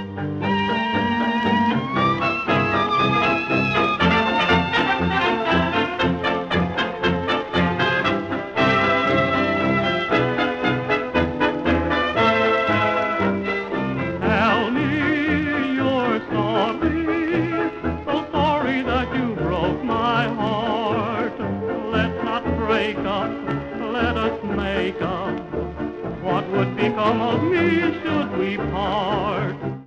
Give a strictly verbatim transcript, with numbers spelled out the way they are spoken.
Tell me you're sorry, so sorry that you broke my heart. Let's not break up, let us make up. What would become of me should we part?